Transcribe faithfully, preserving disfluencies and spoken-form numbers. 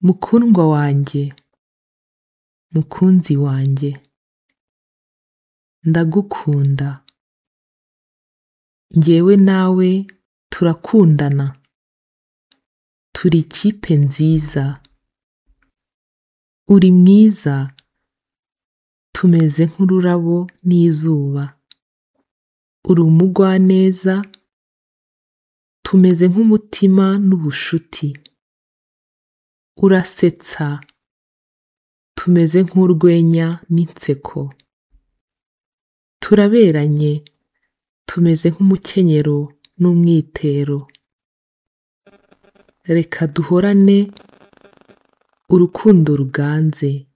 mukundwa wanjye, mukunzi wanjye, ndagukunda. Njyewe nawe turakundana. Turi ikipe nziza. Uri mwiza. Tumeze nk'ururabo n'izuba. Uri umugwaneza. Tumeze nk'umutima n'ubushuti. Urasetsa. Tumeze nk'urwenya n'inseko. Turaberanye. Tumeze nk'umukenyero n'umwitero. Reka duhorane urukundo ruganze.